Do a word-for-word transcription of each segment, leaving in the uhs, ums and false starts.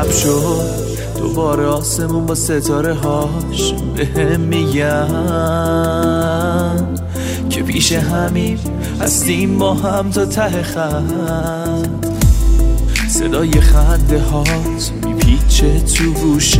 شب شد دوباره آسمون با ستاره هاش بهم میگن که پیش همین هستیم با هم تا ته خط. صدای خنده هات میپیچه تو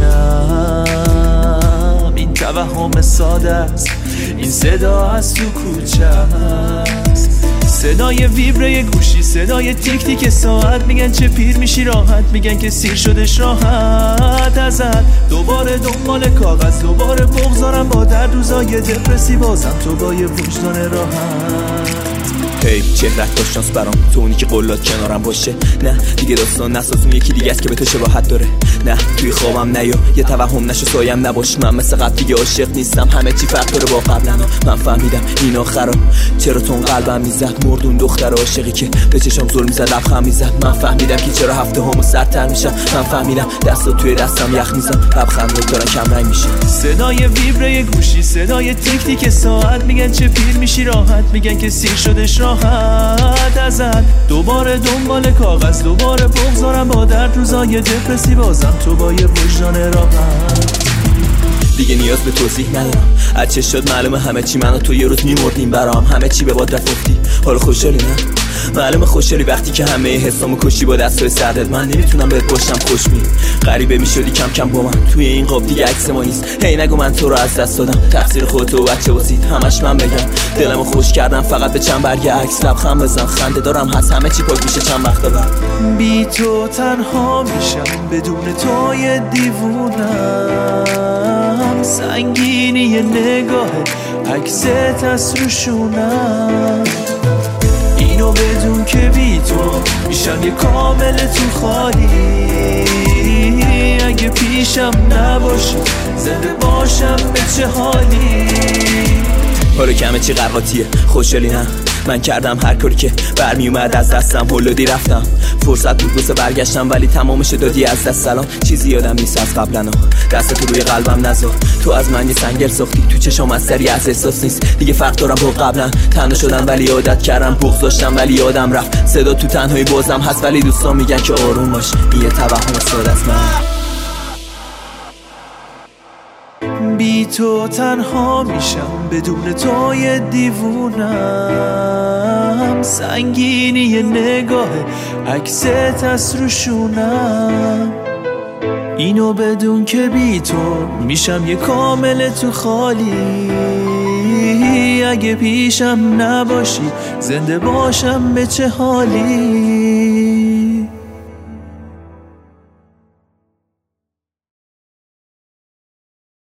گوشم، این توهم ساده است، این صدا از تو کوچه است. صدای ویبره گوشی، صدای تیک تیک ساعت، میگن چه پیر میشی راحت، میگن که سیر شدش راحت ازت. دوباره دنبال کاغذ، دوباره بغضارم با در روزای دپرسی، بازم تو با یه وجدان راحت. هی hey, چهرت با شانس برام، تو اونی که قولات کنارم باشه. نه دیگه داستان نساز، اون یکی دیگه است که به تو شباهت داره. نه توی خوابم نیا، یه توهم نشو سایم نباش. من مثل قبل دیگه عاشق نیستم، همه چی فرق داره با قبلا. من فهمیدم این آخرا چرا تون قلبم میزد، مردون دختر عاشقی که به چشام ظلم زد، لبخند میزد. من فهمیدم که چرا هفته همو سردتر میشم. من فهمیدم دستا توی دستم یخ میزن، لبخندات دارن کم رنگ میشه. صدای ویبره گوشی، صدای تیک تیک ساعت، میگن چه پیر میشی راحت، میگن که سیر شدش راحت ازت. دوباره دنبال کاغذ، دوباره بغضارم با درد روزای دپرسی، بازم تو با یه وجدان راحت. دیگه نیاز به توضیح ندارم، از چه شد معلومه همه چی، من و تو یه روز میمردیم برام، همه چی به باد رفت افتی. حالا خوشحالی نه؟ معلومه خوشحالی وقتی که همه حسامو کشی با دستای سردت. من نمیتونم بهت باشم خوشبین، غریبه میشدی کم کم با من توی این قاب، دیگه عکس ما نیست. هی نگو من تو رو از دست دادم، تقصیر خودت و بچه واسید همش من بگم. دلمو خوش کردم فقط به چند برگ عکس، لبخند بزن خنده دارم هست، همه چی پاک میشه چند وقت بعد. بی تو تنها میشم، بدون تو یه دیوونم، سنگینی نگاه عکست از روشونم. اینو بدون که بی تو میشم یه کامل تو خالی، اگه پیشم نباشی زنده باشم به چه حالی. حالا کمه چی قرقاتیه، خوشحالی نه؟ من کردم هر کاری که برمی اومد از دستم، هلودی رفتم فرصت بود بسه برگشتم، ولی تمامش دادی از دست. سلام چیزی یادم نیست از قبلنا، دست تو روی قلبم نذار، تو از من یه سنگر ساختی، تو چشام از سری از احساس نیست دیگه فرق دارم با قبلا. تنها شدم ولی عادت کردم، بغض داشتم ولی یادم رفت، صدا تو تنهایی بازم هست، ولی دوستان میگن که آروم باش، این یه توهم ساده است. من بی تو تنها میشم، بدون تو یه دیوونم، سنگینی نگاه عکست از روشونم. اینو بدون که بی تو میشم یه کامل تو خالی، اگه پیشم نباشی زنده باشم به چه حالی.